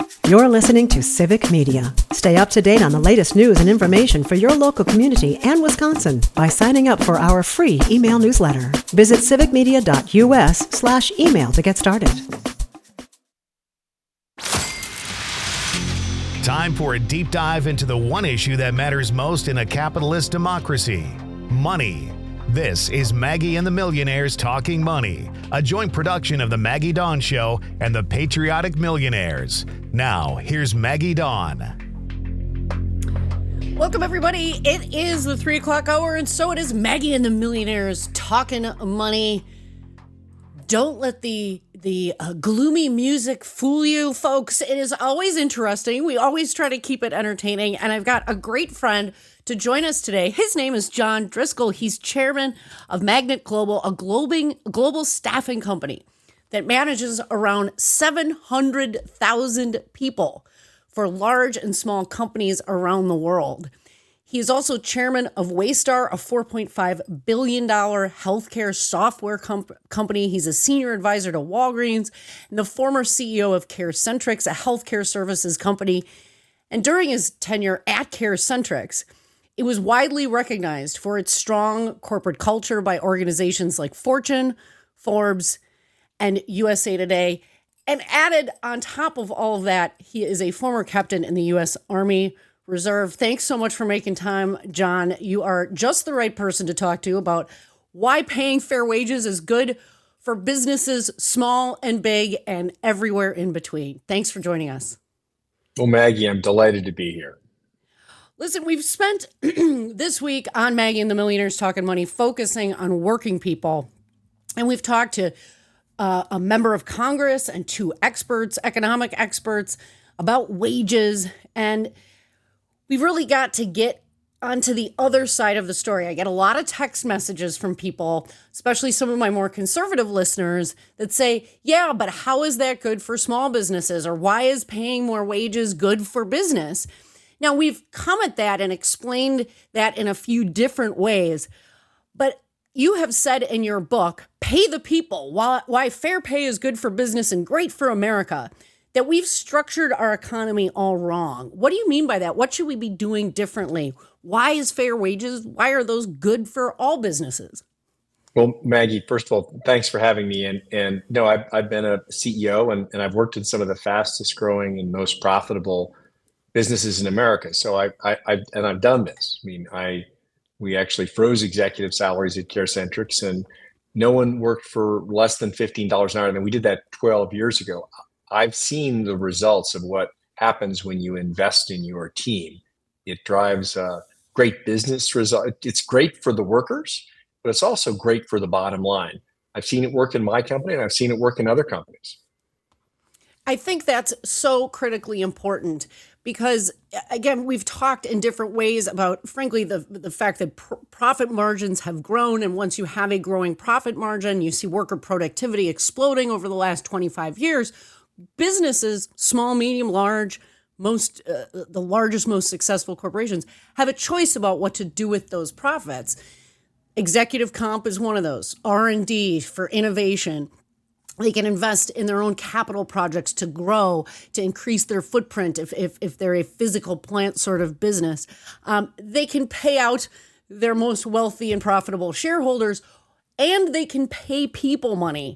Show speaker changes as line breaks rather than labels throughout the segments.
You're listening to Civic Media. Stay up to date on the latest news and information for your local community and Wisconsin by signing up for our free email newsletter. Visit civicmedia.us/email to get started.
Time for a deep dive into the one issue that matters most in a capitalist democracy: money. This is Maggie and the Millionaires Talking Money, a joint production of the Maggie Dawn Show and the Patriotic Millionaires. Now, here's Maggie Dawn.
Welcome, everybody. It is the 3 o'clock hour, and so it is Maggie and the Millionaires Talking Money. Don't let the gloomy music fool you, folks. It is always interesting. We always try to keep it entertaining, and I've got a great friend to join us today. His name is John Driscoll. He's chairman of Magnet Global, a global staffing company that manages around 700,000 people for large and small companies around the world. He is also chairman of Waystar, a $4.5 billion healthcare software company. He's a senior advisor to Walgreens and the former CEO of CareCentrix, a healthcare services company. And during his tenure at CareCentrix, it was widely recognized for its strong corporate culture by organizations like Fortune, Forbes, and USA Today. And added on top of all of that, he is a former captain in the U.S. Army Reserve. Thanks so much for making time, John. You are just the right person to talk to about why paying fair wages is good for businesses, small and big, and everywhere in between. Thanks for joining us.
Well, Maggie, I'm delighted to be here.
Listen, we've spent this week on Maggie and the Millionaires Talking Money focusing on working people. And we've talked to a member of Congress and two experts, economic experts, about wages. And we've really got to get onto the other side of the story. I get a lot of text messages from people, especially some of my more conservative listeners, that say, yeah, but how is that good for small businesses? Or why is paying more wages good for business? Now, we've come at that and explained that in a few different ways, but you have said in your book, Pay the People, Why Fair Pay is Good for Business and Great for America, that we've structured our economy all wrong. What do you mean by that? What should we be doing differently? Why is fair wages? Why are those good for all businesses?
Well, Maggie, first of all, thanks for having me. And no, I've been a CEO and I've worked in some of the fastest growing and most profitable businesses in America. So I've done this. I mean, we actually froze executive salaries at CareCentrix, and no one worked for less than $15 an hour. And we did that 12 years ago. I've seen the results of what happens when you invest in your team. It drives great business result. It's great for the workers, but it's also great for the bottom line. I've seen it work in my company, and I've seen it work in other companies.
I think that's so critically important because, again, we've talked in different ways about, frankly, the fact that profit margins have grown. And once you have a growing profit margin, you see worker productivity exploding over the last 25 years. Businesses, small, medium, large, the largest, most successful corporations have a choice about what to do with those profits. Executive comp is one of those. R&D for innovation. They can invest in their own capital projects to grow, to increase their footprint if they're a physical plant sort of business. They can pay out their most wealthy and profitable shareholders, and they can pay people money.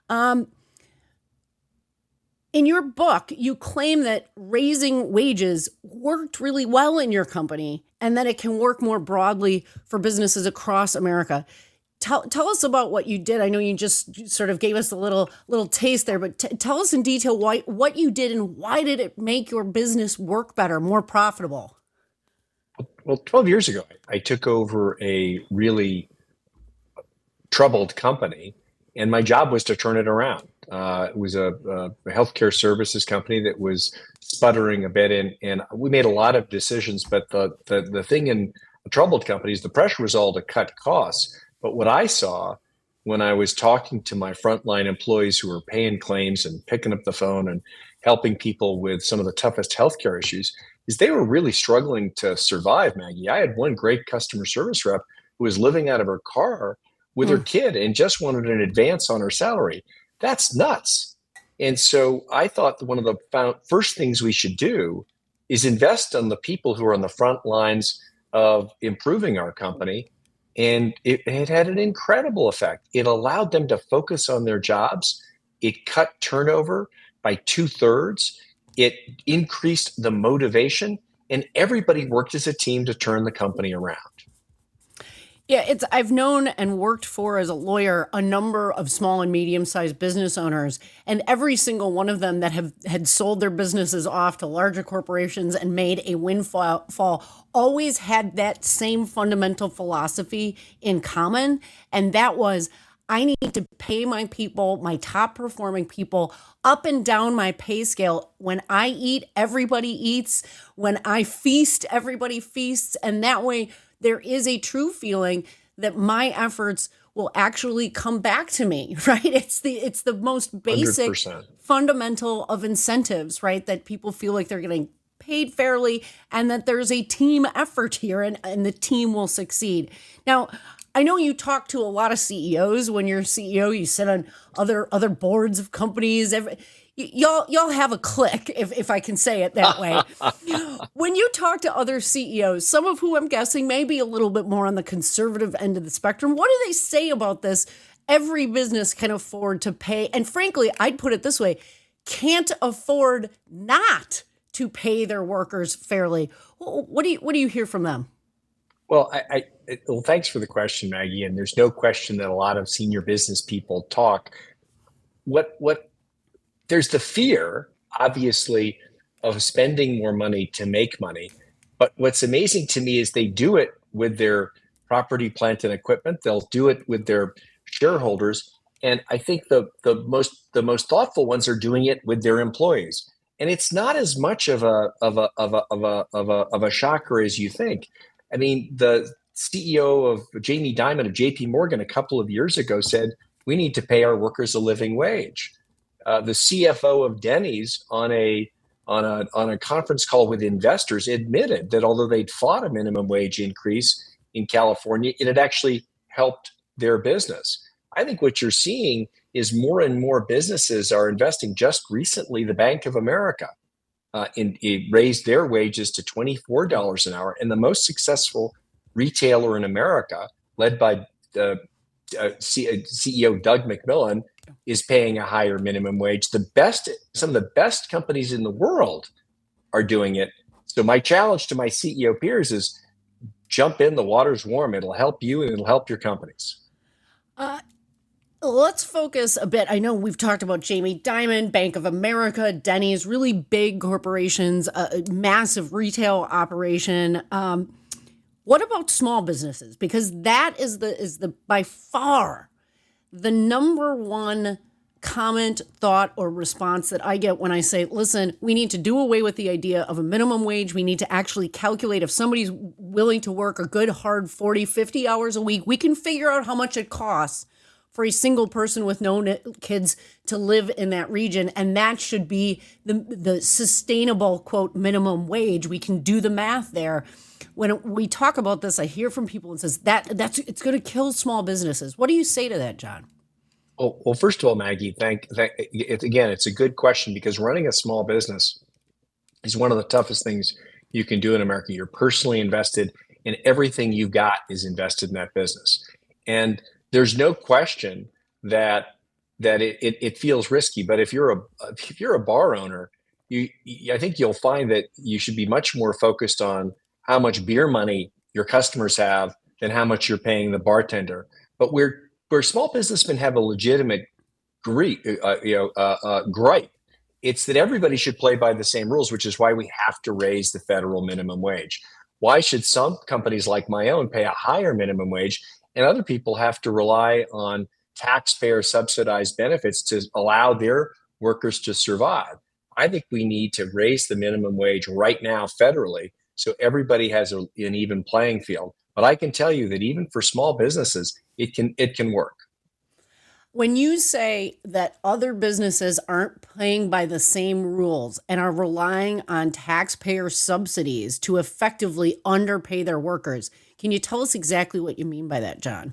In your book, you claim that raising wages worked really well in your company and that it can work more broadly for businesses across America. Tell us about what you did. I know you just sort of gave us a little taste there, but tell us in detail what you did and why did it make your business work better, more profitable?
Well, 12 years ago, I took over a really troubled company, and my job was to turn it around. It was a healthcare services company that was sputtering a bit, and we made a lot of decisions. But the thing in troubled companies, the pressure was all to cut costs. But what I saw when I was talking to my frontline employees who were paying claims and picking up the phone and helping people with some of the toughest healthcare issues is they were really struggling to survive, Maggie. I had one great customer service rep who was living out of her car with her kid and just wanted an advance on her salary. That's nuts. And so I thought that one of the first things we should do is invest on the people who are on the front lines of improving our company. And it had an incredible effect. It allowed them to focus on their jobs. It cut turnover by 2/3. It increased the motivation, and everybody worked as a team to turn the company around.
Yeah, I've known and worked for as a lawyer a number of small and medium-sized business owners, and every single one of them that had sold their businesses off to larger corporations and made a windfall always had that same fundamental philosophy in common, and that was, I need to pay my people, my top performing people, up and down my pay scale. When I eat, everybody eats. When I feast, everybody feasts. And that way, there is a true feeling that my efforts will actually come back to me, right? It's the most basic
100%.
Fundamental of incentives, right? That people feel like they're getting paid fairly and that there's a team effort here and the team will succeed. Now, I know you talk to a lot of CEOs. When you're a CEO, you sit on other boards of companies. Y'all have a clique, if I can say it that way. When you talk to other CEOs, some of who I'm guessing may be a little bit more on the conservative end of the spectrum, what do they say about this? Every business can afford to pay, and frankly, I'd put it this way, can't afford not to pay their workers fairly. What do you hear from them?
Well, well, thanks for the question, Maggie. And there's no question that a lot of senior business people talk. There's the fear, obviously, of spending more money to make money. But what's amazing to me is they do it with their property, plant, and equipment. They'll do it with their shareholders. And I think the most thoughtful ones are doing it with their employees. And it's not as much of a shocker as you think. I mean, the CEO of Jamie Dimon of JP Morgan a couple of years ago said, we need to pay our workers a living wage. The CFO of Denny's on a conference call with investors admitted that although they'd fought a minimum wage increase in California, it had actually helped their business. I think what you're seeing is more and more businesses are investing. Just recently, the Bank of America it raised their wages to $24 an hour. And the most successful retailer in America, led by CEO Doug McMillon, is paying a higher minimum wage. Some of the best companies in the world are doing it. So my challenge to my CEO peers is jump in, the water's warm. It'll help you and it'll help your companies.
Let's focus a bit. I know we've talked about Jamie Dimon, Bank of America, Denny's, really big corporations, a massive retail operation. What about small businesses? Because that is the by far the number one comment, thought, or response that I get when I say, listen, we need to do away with the idea of a minimum wage. We need to actually calculate if somebody's willing to work a good, hard 40, 50 hours a week, we can figure out how much it costs for a single person with no kids to live in that region. And that should be the sustainable, quote, minimum wage. We can do the math there. When we talk about this, I hear from people and says it's going to kill small businesses. What do you say to that, John?
Well, first of all, Maggie, it's a good question, because running a small business is one of the toughest things you can do in America. You're personally invested, and everything you've got is invested in that business. And there's no question that it feels risky. But if you're a bar owner, I think you'll find that you should be much more focused on how much beer money your customers have than how much you're paying the bartender. But where small businessmen have a legitimate gripe, it's that everybody should play by the same rules, which is why we have to raise the federal minimum wage. Why should some companies like my own pay a higher minimum wage, and other people have to rely on taxpayer subsidized benefits to allow their workers to survive? I think we need to raise the minimum wage right now federally, so everybody has an even playing field. But I can tell you that even for small businesses, it can work.
When you say that other businesses aren't playing by the same rules and are relying on taxpayer subsidies to effectively underpay their workers, can you tell us exactly what you mean by that, John?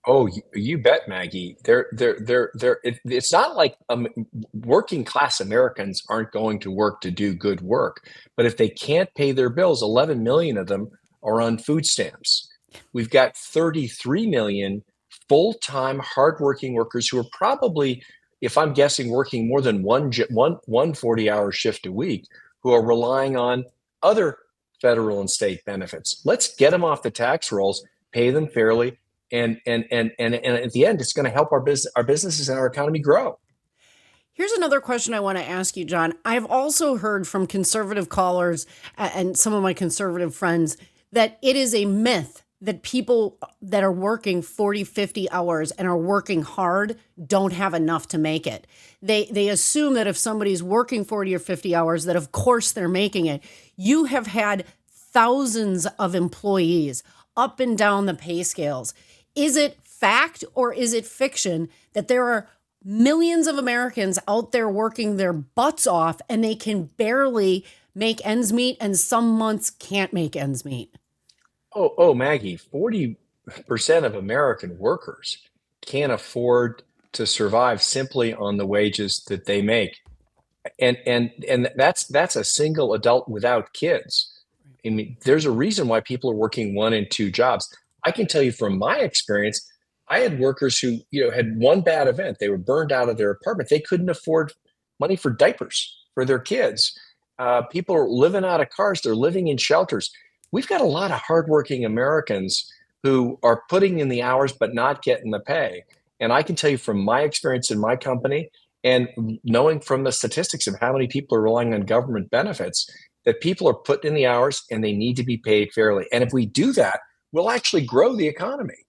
Oh, you bet, Maggie. It's not like working class Americans aren't going to work to do good work, but if they can't pay their bills, 11 million of them are on food stamps. We've got 33 million full-time, hardworking workers who are probably, if I'm guessing, working more than one 40-hour shift a week, who are relying on other federal and state benefits. Let's get them off the tax rolls, pay them fairly, and at the end, it's going to help our businesses and our economy grow.
Here's another question I want to ask you, John. I've also heard from conservative callers and some of my conservative friends that it is a myth that people that are working 40, 50 hours and are working hard don't have enough to make it. They assume that if somebody's working 40 or 50 hours, that of course they're making it. You have had thousands of employees up and down the pay scales. Is it fact or is it fiction that there are millions of Americans out there working their butts off and they can barely make ends meet and some months can't make ends meet?
Oh, Maggie, 40% of American workers can't afford to survive simply on the wages that they make. And that's a single adult without kids. I mean, there's a reason why people are working 1 and 2 jobs. I can tell you from my experience, I had workers who, had one bad event. They were burned out of their apartment. They couldn't afford money for diapers for their kids. People are living out of cars. They're living in shelters. We've got a lot of hardworking Americans who are putting in the hours but not getting the pay. And I can tell you from my experience in my company and knowing from the statistics of how many people are relying on government benefits, that people are putting in the hours and they need to be paid fairly. And if we do that, we'll actually grow the economy.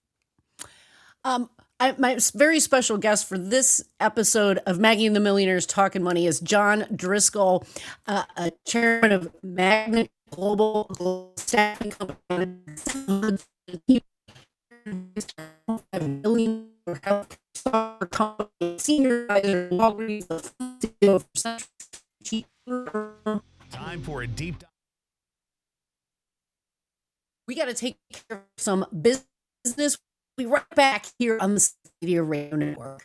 My very special guest for this episode of Maggie and the Millionaires Talking Money is John Driscoll, chairman of Magnet Global Staffing Company. Senior advisor,
Time for a deep dive.
We got to take care of some business. We'll be right back here on the Media Radio Network.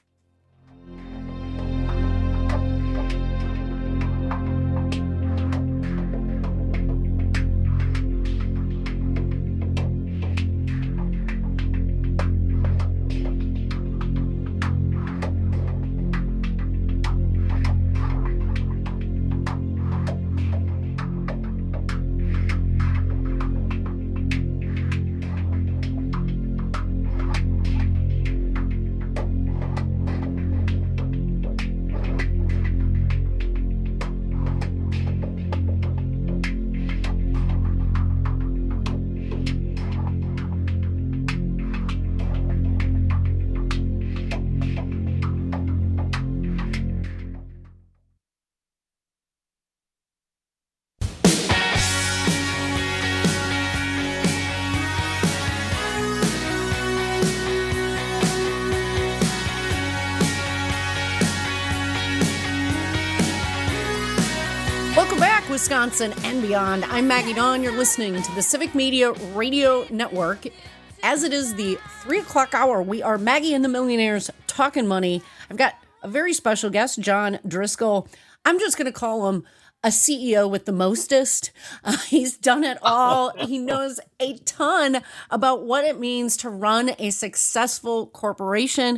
Wisconsin and beyond. I'm Maggie Dawn. You're listening to the Civic Media Radio Network. As it is the 3 o'clock hour, we are Maggie and the Millionaires Talking Money. I've got a very special guest, John Driscoll. I'm just going to call him a CEO with the mostest. He's done it all. He knows a ton about what it means to run a successful corporation.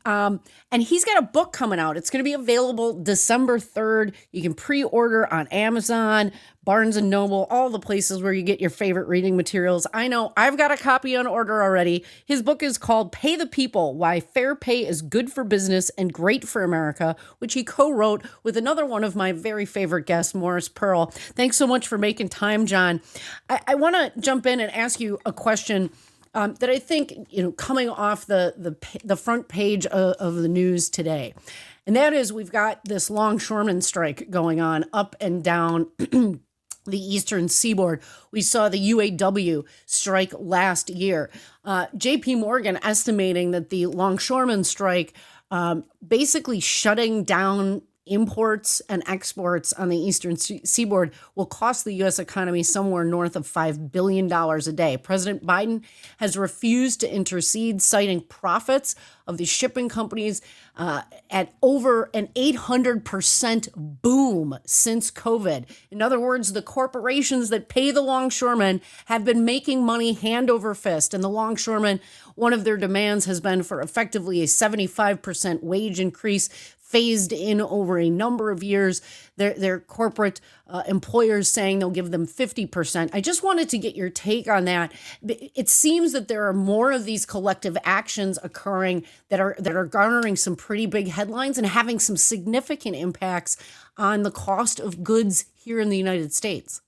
And he's got a book coming out. It's going to be available December 3rd. You can pre-order on Amazon, Barnes & Noble, all the places where you get your favorite reading materials. I know I've got a copy on order already. His book is called Pay the People, Why Fair Pay is Good for Business and Great for America, which he co-wrote with another one of my very favorite guests, Morris Pearl. Thanks so much for making time, John. I want to jump in and ask you a question that I think, coming off the front page of the news today. And that is, we've got this longshoreman strike going on up and down the eastern seaboard. We saw the UAW strike last year. JP Morgan estimating that the longshoreman strike basically shutting down imports and exports on the eastern seaboard will cost the U.S. economy somewhere north of $5 billion a day. President Biden has refused to intercede, citing profits of the shipping companies at over an 800% boom since COVID. In other words, the corporations that pay the longshoremen have been making money hand over fist. And the longshoremen, one of their demands has been for effectively a 75% wage increase phased in over a number of years. Their corporate employers saying they'll give them 50%. I just wanted to get your take on that. It seems that there are more of these collective actions occurring that are garnering some pretty big headlines and having some significant impacts on the cost of goods here in the United States.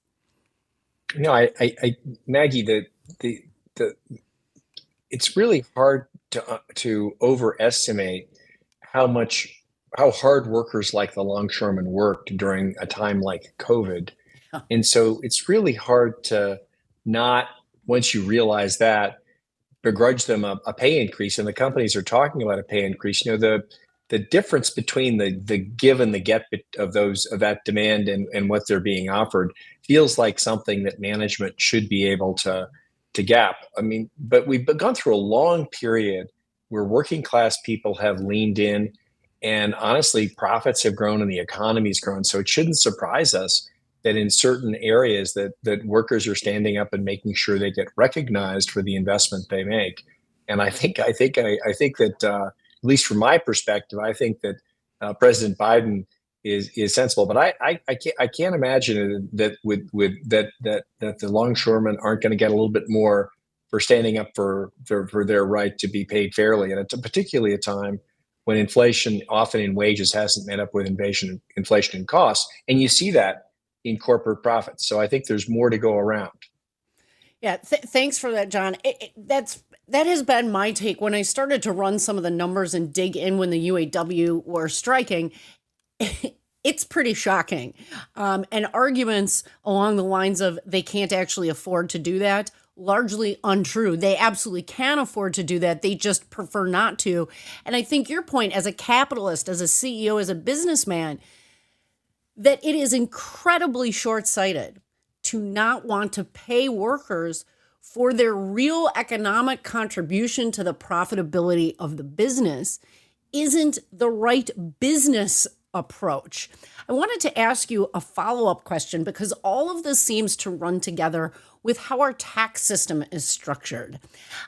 Maggie, the it's really hard to overestimate how hard workers like the longshoremen worked during a time like COVID. Yeah. And so it's really hard to not, once you realize that, begrudge them a pay increase. And the companies are talking about a pay increase. The difference between the give and the get of that demand and what they're being offered feels like something that management should be able to gap. I mean, but we've gone through a long period where working class people have leaned in. And honestly, profits have grown and the economy's grown. So it shouldn't surprise us that in certain areas that workers are standing up and making sure they get recognized for the investment they make. And I think that at least from my perspective, I think that President Biden is sensible. But I can't imagine that that the longshoremen aren't going to get a little bit more for standing up for their right to be paid fairly, and it's particularly a time when inflation, often in wages, hasn't met up with inflation in costs. And you see that in corporate profits. So I think there's more to go around.
Yeah, thanks for that, John. That has been my take. When I started to run some of the numbers and dig in when the UAW were striking, it's pretty shocking. And arguments along the lines of they can't actually afford to do that, largely untrue. They absolutely can afford to do that. They just prefer not to. And I think your point as a capitalist, as a CEO, as a businessman, that it is incredibly short-sighted to not want to pay workers for their real economic contribution to the profitability of the business isn't the right business approach. I wanted to ask you a follow-up question because all of this seems to run together with how our tax system is structured.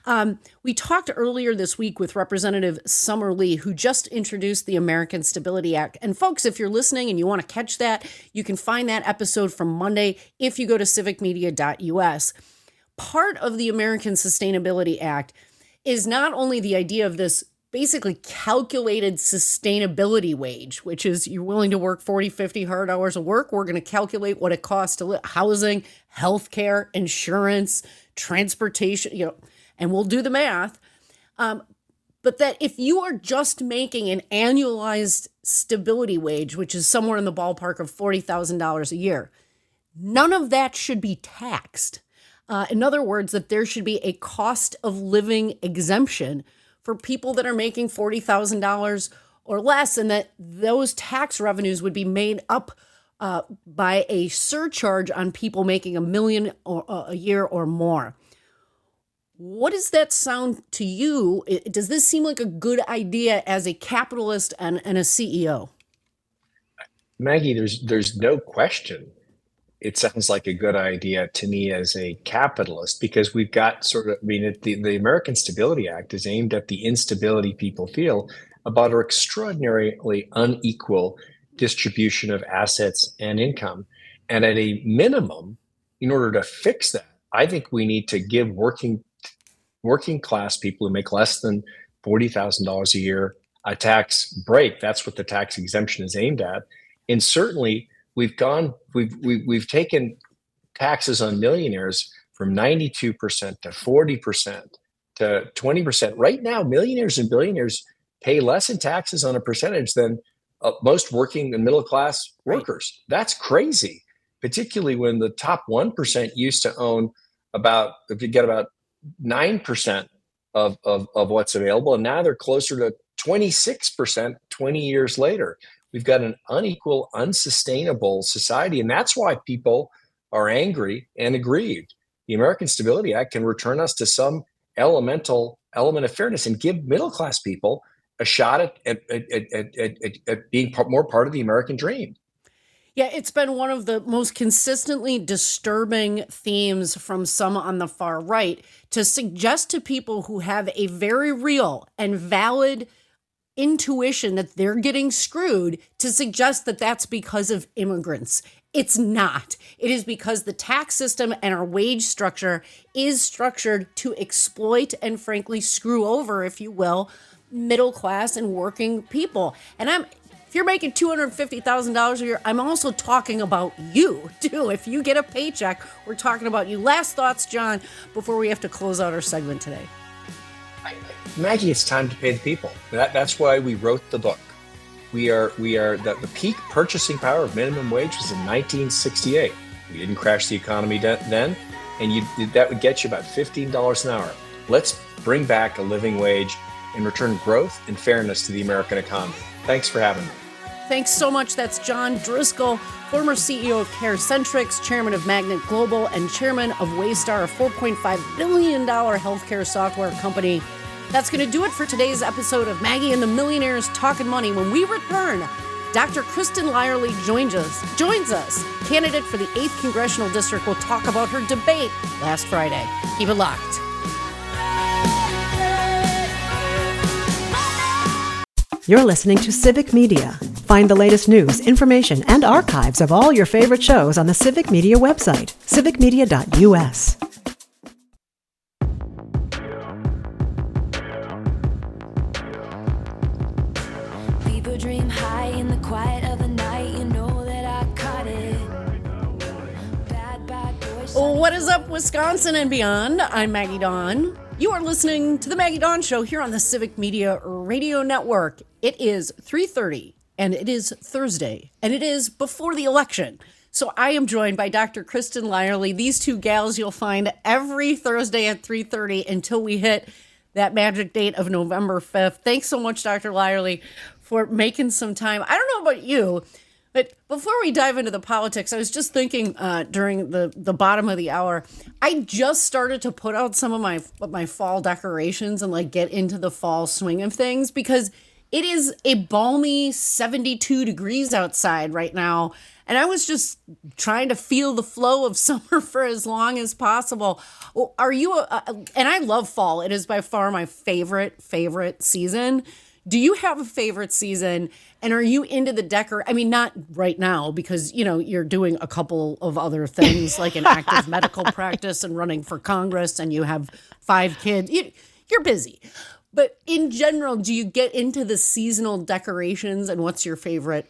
We talked earlier this week with Representative Summer Lee, who just introduced the American Stability Act. And folks, if you're listening and you want to catch that, you can find that episode from Monday if you go to civicmedia.us. Part of the American Sustainability Act is not only the idea of this basically calculated sustainability wage, which is you're willing to work 40, 50 hard hours of work. We're going to calculate what it costs to live, housing, healthcare, insurance, transportation, and we'll do the math. But that if you are just making an annualized stability wage, which is somewhere in the ballpark of $40,000 a year, none of that should be taxed. In other words, that there should be a cost of living exemption for people that are making $40,000 or less, and that those tax revenues would be made up by a surcharge on people making $1 million a year or more. What does that sound to you? Does this seem like a good idea as a capitalist and a CEO?
Maggie, there's no question. It sounds like a good idea to me as a capitalist because we've got the American Stability Act is aimed at the instability people feel about our extraordinarily unequal distribution of assets and income. And at a minimum, in order to fix that, I think we need to give working class people who make less than $40,000 a year a tax break. That's what the tax exemption is aimed at. And certainly we've taken taxes on millionaires from 92% to 40% to 20%. Right now, millionaires and billionaires pay less in taxes on a percentage than most working and middle class workers. Right. That's crazy, particularly when the top 1% used to own about 9% of what's available, and now they're closer to 26% 20 years later. We've got an unequal, unsustainable society. And that's why people are angry and aggrieved. The American Stability Act can return us to some elemental element of fairness and give middle-class people a shot at being more part of the American dream.
Yeah, it's been one of the most consistently disturbing themes from some on the far right to suggest to people who have a very real and valid intuition that they're getting screwed, to suggest that that's because of immigrants. It's not. It is because the tax system and our wage structure is structured to exploit and frankly screw over, if you will, middle class and working people. And if you're making $250,000 a year, I'm also talking about you, too. If you get a paycheck, we're talking about you. Last thoughts, John, before we have to close out our segment today.
Maggie, it's time to pay the people. That's why we wrote the book. The peak purchasing power of minimum wage was in 1968. We didn't crash the economy then, and that would get you about $15 an hour. Let's bring back a living wage and return growth and fairness to the American economy. Thanks for having me.
Thanks so much. That's John Driscoll, former CEO of CareCentrix, chairman of Magnet Global, and chairman of Waystar, a $4.5 billion healthcare software company. That's going to do it for today's episode of Maggie and the Millionaires Talking Money. When we return, Dr. Kristen Lyerly joins us. Candidate for the 8th Congressional District will talk about her debate last Friday. Keep it locked.
You're listening to Civic Media. Find the latest news, information, and archives of all your favorite shows on the Civic Media website, civicmedia.us.
People dream high in the quiet of the night. You know that I caught it. Bad boys.
What is up, Wisconsin and beyond? I'm Maggie Dawn. You are listening to the Maggie Dawn Show here on the Civic Media Radio Network. It is 3:30, and it is Thursday, and it is before the election. So I am joined by Dr. Kristen Lyerly. These two gals you'll find every Thursday at 3:30 until we hit that magic date of November 5th. Thanks so much, Dr. Lyerly, for making some time. I don't know about you, but before we dive into the politics, I was just thinking during the bottom of the hour, I just started to put out some of my fall decorations and like get into the fall swing of things, because it is a balmy 72 degrees outside right now. And I was just trying to feel the flow of summer for as long as possible. Are you, and I love fall. It is by far my favorite season. Do you have a favorite season? And are you into the I mean, not right now, because, you know, you're doing a couple of other things like an active medical practice and running for Congress, and you have 5 kids. You're busy. But in general, do you get into the seasonal decorations, and what's your favorite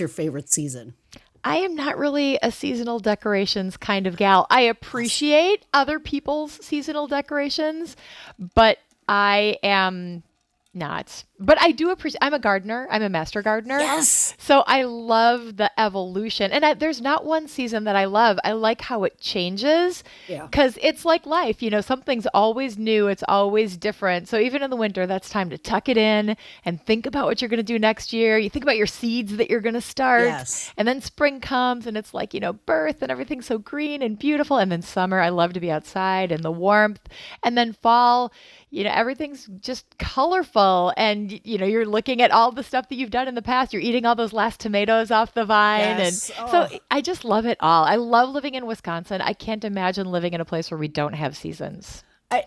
season?
I am not really a seasonal decorations kind of gal. I appreciate other people's seasonal decorations, but I am not. But I do appreciate, I'm a gardener. I'm a master gardener.
Yes.
So I love the evolution. And there's not one season that I love. I like how it changes.
Yeah.
Because it's like life, you know, something's always new. It's always different. So even in the winter, that's time to tuck it in and think about what you're going to do next year. You think about your seeds that you're going to start.
Yes.
And then spring comes and it's like, you know, birth and everything's so green and beautiful. And then summer, I love to be outside and the warmth. And then fall, you know, everything's just colorful, and you know, you're looking at all the stuff that you've done in the past. You're eating all those last tomatoes off the vine.
Yes.
And so I just love it all. I love living in Wisconsin. I can't imagine living in a place where we don't have seasons.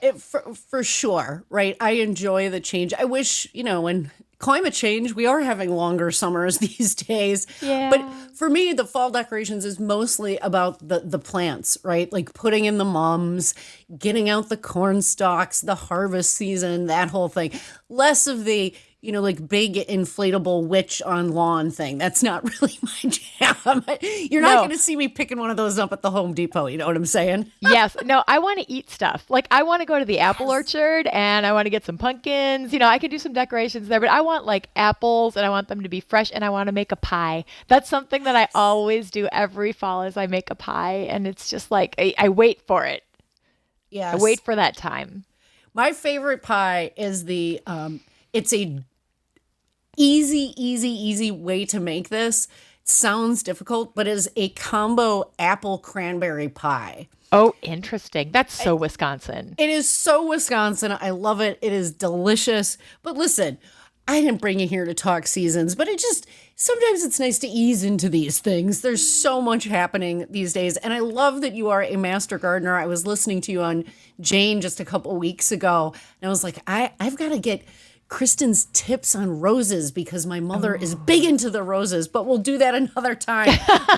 For sure, right? I enjoy the change. I wish, you know, when climate change, we are having longer summers these days.
Yeah.
But for me, the fall decorations is mostly about the plants, right? Like putting in the mums, getting out the corn stalks, the harvest season, that whole thing. Less of the, you know, like big inflatable witch on lawn thing. That's not really my jam. You're not going to see me picking one of those up at the Home Depot. You know what I'm saying?
Yes. No, I want to eat stuff. Like I want to go to the apple orchard and I want to get some pumpkins. You know, I could do some decorations there, but I want like apples and I want them to be fresh, and I want to make a pie. That's something that I always do every fall is I make a pie, and it's just like, I wait for it.
Yes.
I wait for that time.
My favorite pie is easy way to make this. It sounds difficult, but is a combo apple cranberry pie.
Oh, interesting. That's so Wisconsin.
It is so Wisconsin. I love it. It is delicious. But listen, I didn't bring you here to talk seasons, but sometimes it's nice to ease into these things. There's so much happening these days. And I love that you are a master gardener. I was listening to you on Jane just a couple weeks ago, and I was like, I've got to get Kristen's tips on roses because my mother is big into the roses, but we'll do that another time.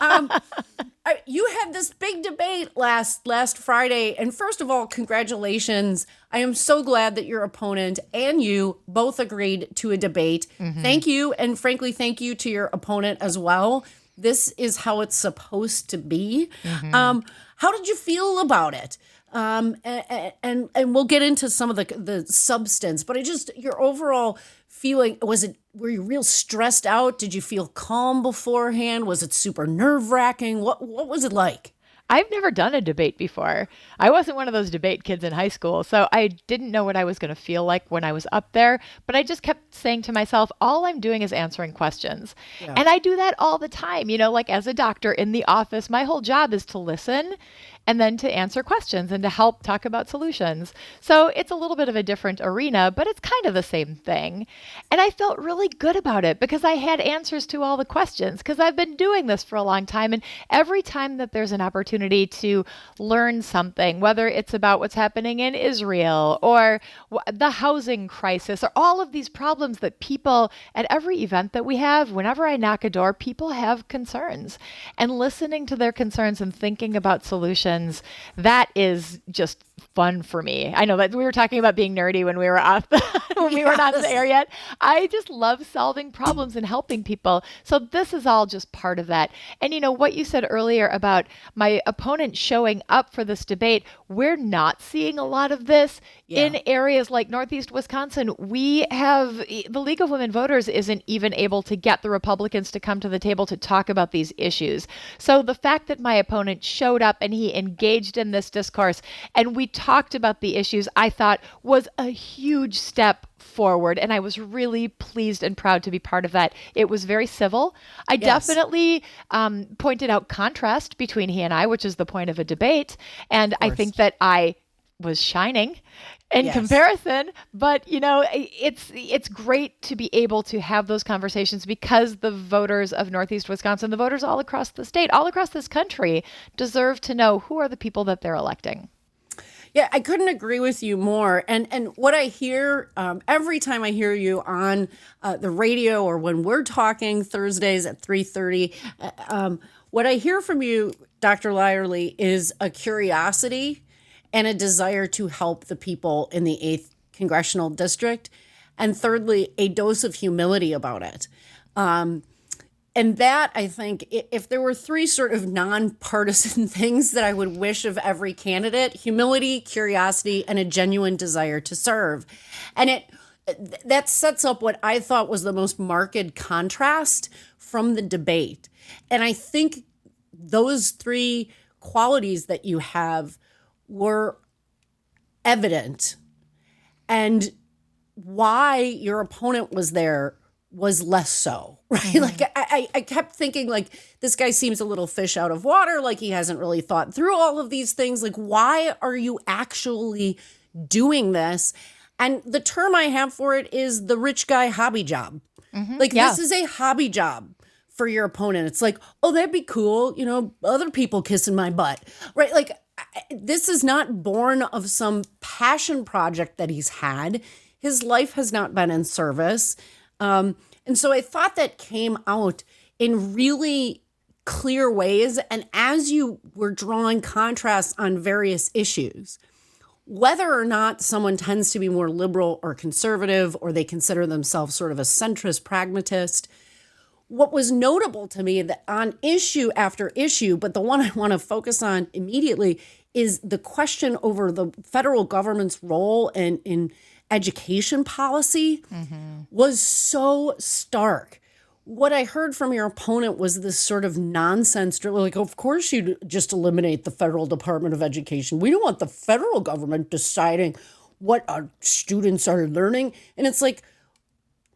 You had this big debate last Friday, and first of all, congratulations. I am so glad that your opponent and you both agreed to a debate. Thank you, and frankly, thank you to your opponent as well. This is how it's supposed to be. How did you feel about it? And we'll get into some of the substance, but your overall feeling, were you real stressed out? Did you feel calm beforehand? Was it super nerve-wracking? What was it like?
I've never done a debate before. I wasn't one of those debate kids in high school, so I didn't know what I was going to feel like when I was up there, but I just kept saying to myself, all I'm doing is answering questions. Yeah. And I do that all the time. Like as a doctor in the office, my whole job is to listen and then to answer questions and to help talk about solutions. So it's a little bit of a different arena, but it's kind of the same thing. And I felt really good about it because I had answers to all the questions because I've been doing this for a long time. And every time that there's an opportunity to learn something, whether it's about what's happening in Israel or the housing crisis or all of these problems that people at every event that we have, whenever I knock a door, people have concerns. And listening to their concerns and thinking about solutions, that is just fun for me. I know that we were talking about being nerdy when we were off when we were not in the air yet. I just love solving problems and helping people. So this is all just part of that. And what you said earlier about my opponent showing up for this debate, we're not seeing a lot of this in areas like Northeast Wisconsin. We have the League of Women Voters isn't even able to get the Republicans to come to the table to talk about these issues. So the fact that my opponent showed up and he engaged in this discourse and we talked about the issues, I thought was a huge step forward. And I was really pleased and proud to be part of that. It was very civil. I definitely pointed out contrast between he and I, which is the point of a debate. And I think that I was shining in comparison, but it's great to be able to have those conversations because the voters of Northeast Wisconsin, the voters all across the state, all across this country deserve to know who are the people that they're electing.
Yeah, I couldn't agree with you more. And what I hear every time I hear you on the radio or when we're talking Thursdays at 3:30, what I hear from you, Dr. Lyerly, is a curiosity and a desire to help the people in the 8th Congressional District. And thirdly, a dose of humility about it. And that, I think, if there were 3 sort of nonpartisan things that I would wish of every candidate: humility, curiosity, and a genuine desire to serve. And that sets up what I thought was the most marked contrast from the debate. And I think those 3 qualities that you have were evident. And why your opponent was there was less so, right? Mm-hmm. Like I kept thinking, like, this guy seems a little fish out of water, like he hasn't really thought through all of these things. Like, why are you actually doing this? And the term I have for it is the rich guy hobby job. Mm-hmm. Like, this is a hobby job for your opponent. It's like, oh, that'd be cool. Other people kissing my butt, right? Like, this is not born of some passion project that he's had. His life has not been in service. And so I thought that came out in really clear ways. And as you were drawing contrasts on various issues, whether or not someone tends to be more liberal or conservative, or they consider themselves sort of a centrist pragmatist, what was notable to me that on issue after issue, but the one I want to focus on immediately is the question over the federal government's role in education policy was so stark. What I heard from your opponent was this sort of nonsense, like, of course you'd just eliminate the federal Department of Education. We don't want the federal government deciding what our students are learning. And it's like,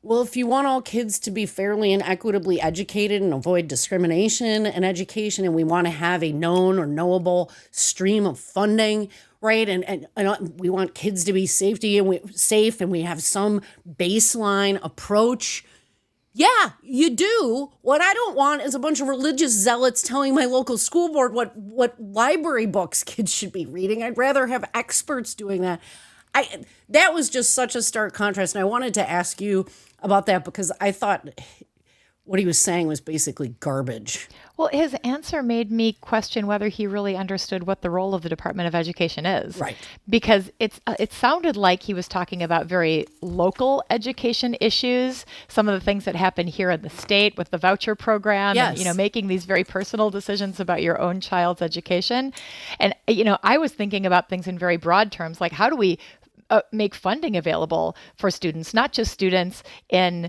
Well, if you want all kids to be fairly and equitably educated and avoid discrimination in education, and we want to have a known or knowable stream of funding, right? And we want kids to be safe, and we have some baseline approach. Yeah, you do. What I don't want is a bunch of religious zealots telling my local school board what library books kids should be reading. I'd rather have experts doing that. That was just such a stark contrast, and I wanted to ask you about that because I thought what he was saying was basically garbage.
Well, his answer made me question whether he really understood what the role of the Department of Education is.
Right.
Because it sounded like he was talking about very local education issues, some of the things that happen here in the state with the voucher program,
yes.
and, making these very personal decisions about your own child's education. And, I was thinking about things in very broad terms, like how do we make funding available for students, not just students in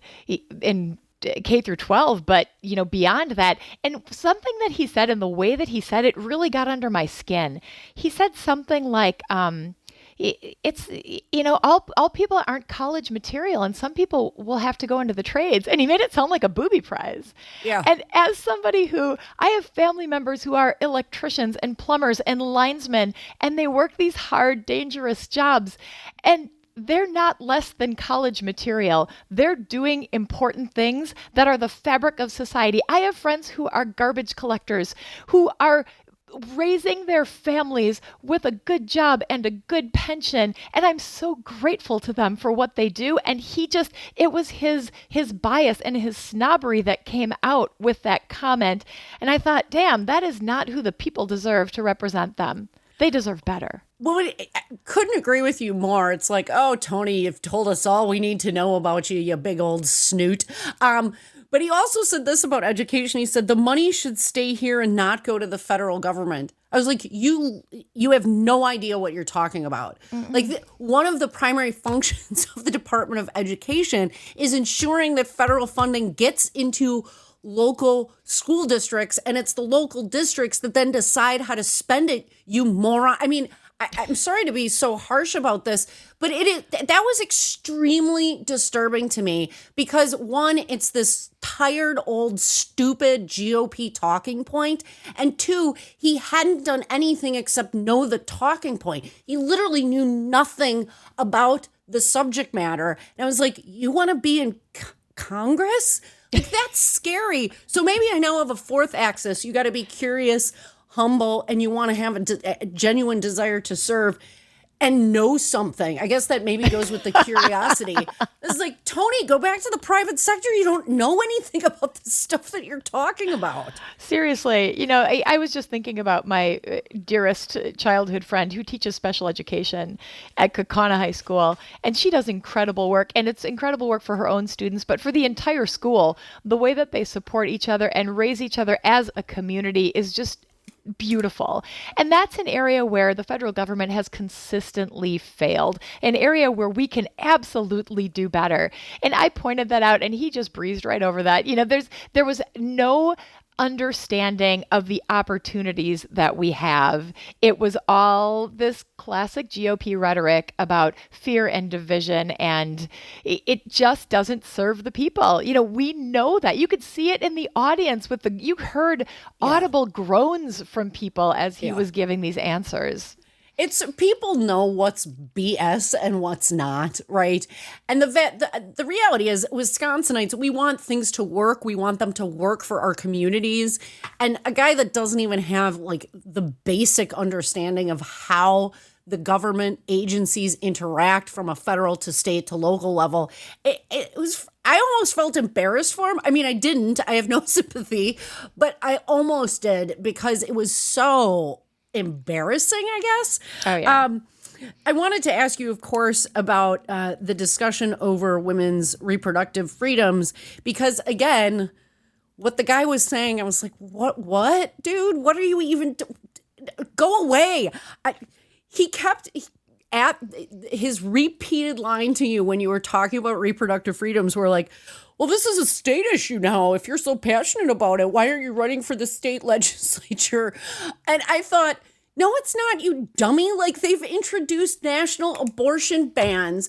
K through 12, but, beyond that. And something that he said and the way that he said it really got under my skin. He said something like, it's, all people aren't college material, and some people will have to go into the trades. And he made it sound like a booby prize.
Yeah.
And as somebody I have family members who are electricians and plumbers and linesmen, and they work these hard, dangerous jobs. And they're not less than college material. They're doing important things that are the fabric of society. I have friends who are garbage collectors, who are raising their families with a good job and a good pension. And I'm so grateful to them for what they do. And it was his bias and his snobbery that came out with that comment. And I thought, damn, that is not who the people deserve to represent them. They deserve better.
Well, I couldn't agree with you more. It's like, oh, Tony, you've told us all we need to know about you, you big old snoot. But he also said this about education. He said the money should stay here and not go to the federal government. I was like, you have no idea what you're talking about. Mm-hmm. Like one of the primary functions of the Department of Education is ensuring that federal funding gets into local school districts, and it's the local districts that then decide how to spend it, you moron. I mean, I'm sorry to be so harsh about this, but that was extremely disturbing to me because one, it's this tired, old, stupid GOP talking point. And two, he hadn't done anything except know the talking point. He literally knew nothing about the subject matter. And I was like, you want to be in Congress? Like, that's scary. So maybe I now have a fourth axis. You got to be curious, humble, and you want to have a genuine desire to serve and know something. I guess that maybe goes with the curiosity. It's like, Tony, go back to the private sector. You don't know anything about the stuff that you're talking about.
Seriously, I was just thinking about my dearest childhood friend who teaches special education at Kaukauna High School, and she does incredible work, and it's incredible work for her own students, but for the entire school, the way that they support each other and raise each other as a community is just beautiful. And that's an area where the federal government has consistently failed, an area where we can absolutely do better. And I pointed that out, and he just breezed right over that. There was no understanding of the opportunities that we have. It was all this classic GOP rhetoric about fear and division, and it just doesn't serve the people. We know that. You could see it in the audience you heard audible groans from people as he was giving these answers.
It's people know what's BS and what's not, right? And the reality is, Wisconsinites, we want things to work. We want them to work for our communities. And a guy that doesn't even have like the basic understanding of how the government agencies interact from a federal to state to local level, it was. I almost felt embarrassed for him. I mean, I didn't. I have no sympathy, but I almost did because it was so embarrassing, I guess.
Oh, yeah.
I wanted to ask you, of course, about the discussion over women's reproductive freedoms, because again, what the guy was saying, I was like, what, dude? What are you even, go away. He kept at his repeated line to you when you were talking about reproductive freedoms were like, well, this is a state issue now. If you're so passionate about it, why aren't you running for the state legislature? And I thought, no, it's not, you dummy. Like, they've introduced national abortion bans.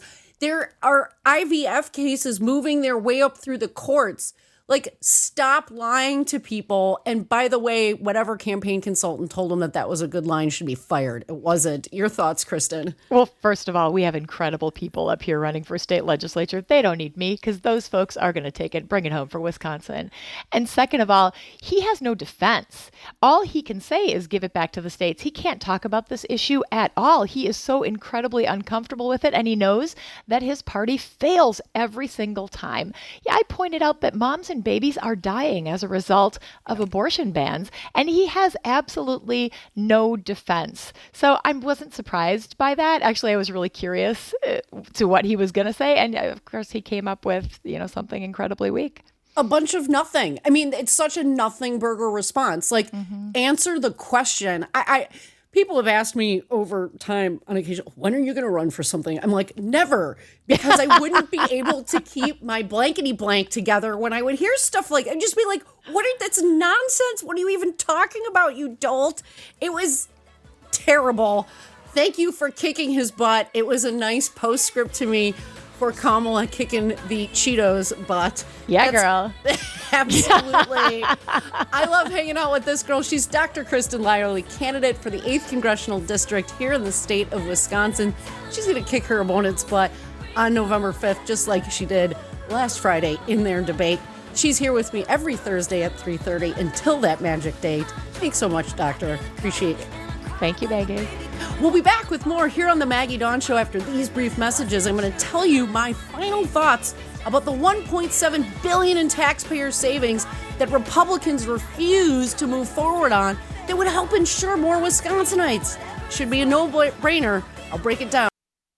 There are IVF cases moving their way up through the courts. Like, stop lying to people. And by the way, whatever campaign consultant told them that was a good line should be fired. It wasn't. Your thoughts, Kristen?
Well, first of all, we have incredible people up here running for state legislature. They don't need me because those folks are going to take it, bring it home for Wisconsin. And second of all, he has no defense. All he can say is give it back to the states. He can't talk about this issue at all. He is so incredibly uncomfortable with it, and he knows that his party fails every single time. Yeah, I pointed out that moms and babies are dying as a result of abortion bans, and he has absolutely no defense. So I wasn't surprised by that. Actually, I was really curious to what he was going to say, and of course, he came up with something incredibly weak.
A bunch of nothing. I mean, it's such a nothing burger response. Like, answer the question. People have asked me over time on occasion, when are you going to run for something? I'm like, never, because I wouldn't be able to keep my blankety blank together when I would hear stuff like, I'd just be like, that's nonsense. What are you even talking about, you dolt? It was terrible. Thank you for kicking his butt. It was a nice postscript to me for Kamala kicking the Cheetos butt.
Yeah, girl.
Absolutely. I love hanging out with this girl. She's Dr. Kristen Lyerly, candidate for the 8th Congressional District here in the state of Wisconsin. She's going to kick her opponent's butt on November 5th, just like she did last Friday in their debate. She's here with me every Thursday at 3:30 until that magic date. Thanks so much, Doctor. Appreciate it.
Thank you, Maggie.
We'll be back with more here on the Maggie Dawn Show after these brief messages. I'm going to tell you my final thoughts about the $1.7 billion in taxpayer savings that Republicans refuse to move forward on that would help ensure more Wisconsinites. Should be a no-brainer. I'll break it down.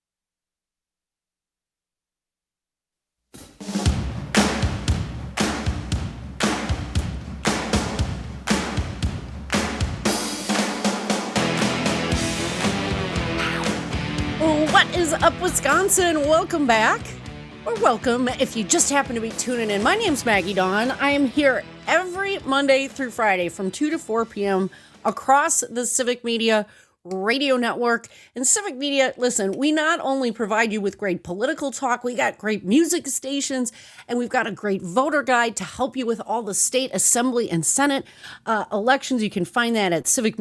What is up, Wisconsin? Welcome back. Or welcome if you just happen to be tuning in. My name's Maggie Dawn. I am here every Monday through Friday from 2 to 4 p.m. across the Civic Media radio network. And Civic Media, listen, we not only provide you with great political talk, we got great music stations, and we've got a great voter guide to help you with all the state assembly and Senate elections. You can find that at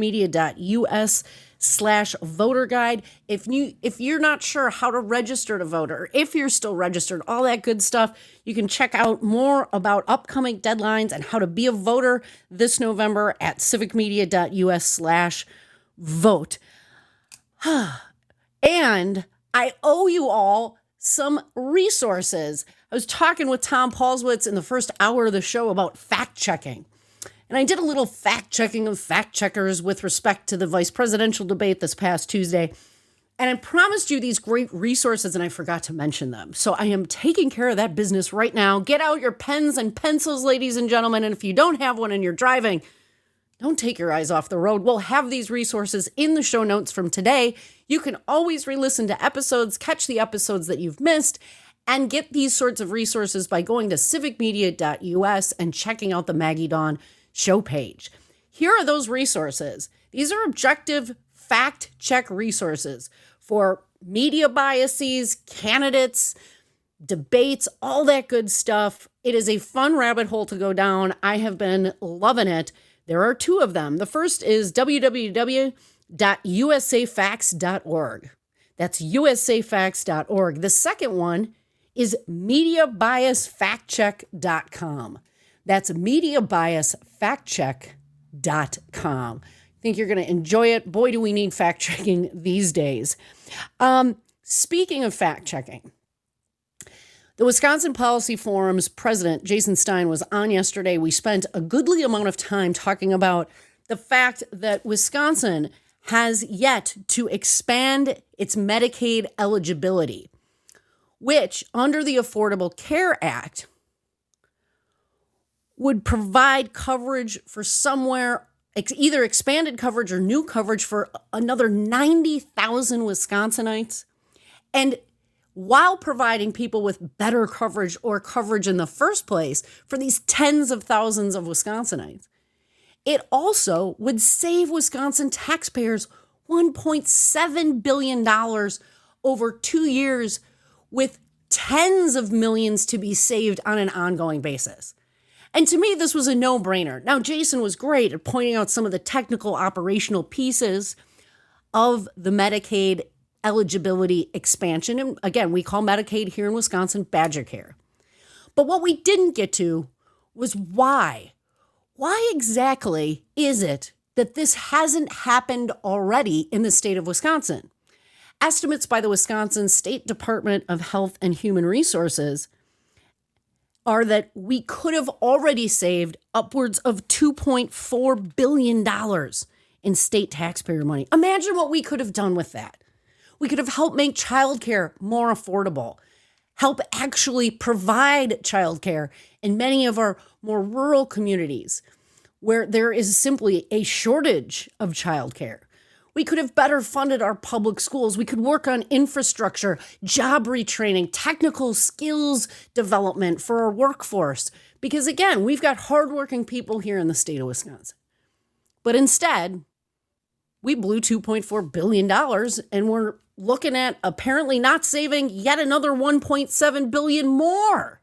civicmedia.us/voter guide. If you're not sure how to register to vote, or if you're still registered, all that good stuff, you can check out more about upcoming deadlines and how to be a voter this November at civicmedia.us/vote. And I owe you all some resources. I was talking with Tom Paulswitz in the first hour of the show about fact checking. And I did a little fact checking of fact checkers with respect to the vice presidential debate this past Tuesday. And I promised you these great resources, and I forgot to mention them. So I am taking care of that business right now. Get out your pens and pencils, ladies and gentlemen. And if you don't have one and you're driving, don't take your eyes off the road. We'll have these resources in the show notes from today. You can always re-listen to episodes, catch the episodes that you've missed, and get these sorts of resources by going to civicmedia.us and checking out the Maggie Dawn show page. Here are those resources. These are objective fact check resources for media biases, candidates, debates, all that good stuff. It is a fun rabbit hole to go down. I have been loving it. There are two of them. The first is www.usafacts.org. That's usafacts.org. The second one is mediabiasfactcheck.com. That's mediabiasfactcheck.com. I think you're going to enjoy it. Boy, do we need fact checking these days. Speaking of fact checking, the Wisconsin Policy Forum's president, Jason Stein, was on yesterday. We spent a goodly amount of time talking about the fact that Wisconsin has yet to expand its Medicaid eligibility, which under the Affordable Care Act would provide coverage for somewhere, either expanded coverage or new coverage for another 90,000 Wisconsinites. And while providing people with better coverage or coverage in the first place for these tens of thousands of Wisconsinites, it also would save Wisconsin taxpayers $1.7 billion over 2 years with tens of millions to be saved on an ongoing basis. And to me, this was a no-brainer. Now, Jason was great at pointing out some of the technical operational pieces of the Medicaid eligibility expansion. And again, we call Medicaid here in Wisconsin Badger Care. But what we didn't get to was why. Why exactly is it that this hasn't happened already in the state of Wisconsin? Estimates by the Wisconsin State Department of Health and Human Resources are that we could have already saved upwards of $2.4 billion in state taxpayer money. Imagine what we could have done with that. We could have helped make childcare more affordable, help actually provide childcare in many of our more rural communities where there is simply a shortage of childcare. We could have better funded our public schools. We could work on infrastructure, job retraining, technical skills development for our workforce. Because again, we've got hardworking people here in the state of Wisconsin. But instead, we blew $2.4 billion and we're looking at apparently not saving yet another $1.7 billion more.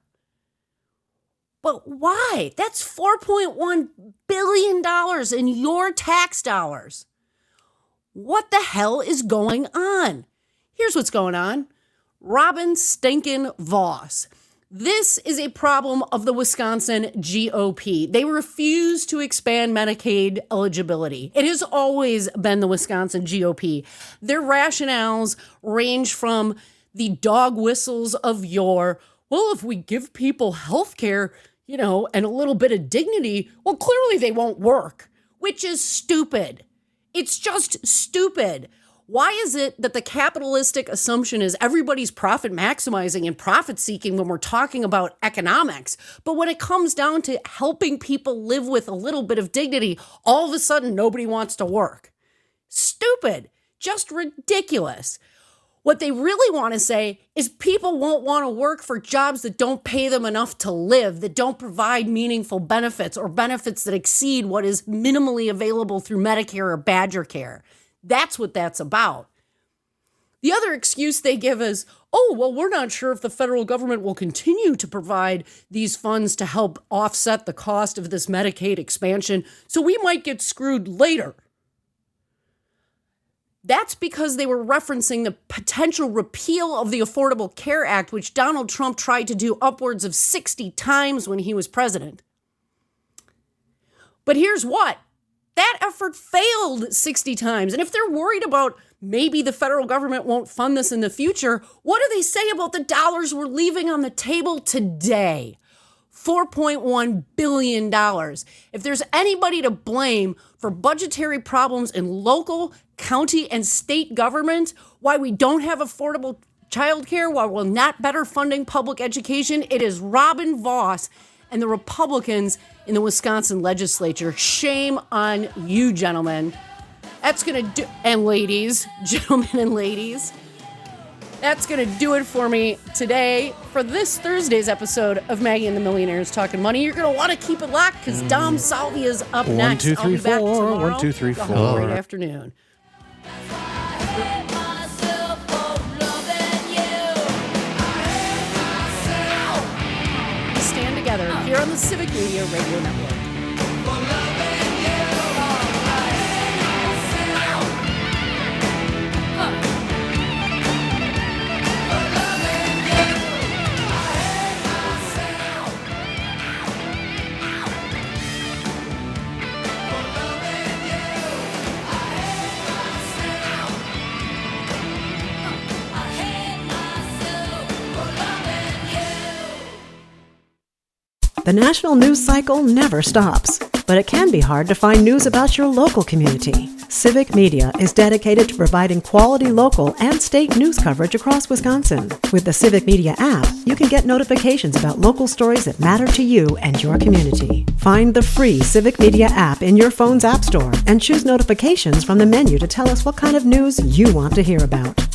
But why? That's $4.1 billion in your tax dollars. What the hell is going on? Here's what's going on. Robin Stinkin' Vos. This is a problem of the Wisconsin GOP. They refuse to expand Medicaid eligibility. It has always been the Wisconsin GOP. Their rationales range from the dog whistles of yore. Well, if we give people health care, and a little bit of dignity, well, clearly they won't work, which is stupid. It's just stupid. Why is it that the capitalistic assumption is everybody's profit maximizing and profit seeking when we're talking about economics? But when it comes down to helping people live with a little bit of dignity, all of a sudden nobody wants to work. Stupid. Just ridiculous. What they really want to say is people won't want to work for jobs that don't pay them enough to live, that don't provide meaningful benefits or benefits that exceed what is minimally available through Medicare or Badger Care. That's what that's about. The other excuse they give is, we're not sure if the federal government will continue to provide these funds to help offset the cost of this Medicaid expansion, so we might get screwed later. That's because they were referencing the potential repeal of the Affordable Care Act, which Donald Trump tried to do upwards of 60 times when he was president. But here's what. That effort failed 60 times. And if they're worried about maybe the federal government won't fund this in the future, what do they say about the dollars we're leaving on the table today? $4.1 billion. If there's anybody to blame for budgetary problems in local, county, and state government, why we don't have affordable childcare, why we're not better funding public education, it is Robin Vos and the Republicans in the Wisconsin legislature. Shame on you, gentlemen. That's going to do, and ladies, gentlemen and ladies. That's going to do it for me today for this Thursday's episode of Maggie and the Millionaires Talking Money. You're going to want to keep it locked because Dom Salvia is up next.
1, 2, 3,
I'll be back
4.
tomorrow.
1, 2, 3, 4.
Have a great afternoon. Stand together here on the Civic Media Radio Network.
The national news cycle never stops, but it can be hard to find news about your local community. Civic Media is dedicated to providing quality local and state news coverage across Wisconsin. With the Civic Media app, you can get notifications about local stories that matter to you and your community. Find the free Civic Media app in your phone's app store and choose notifications from the menu to tell us what kind of news you want to hear about.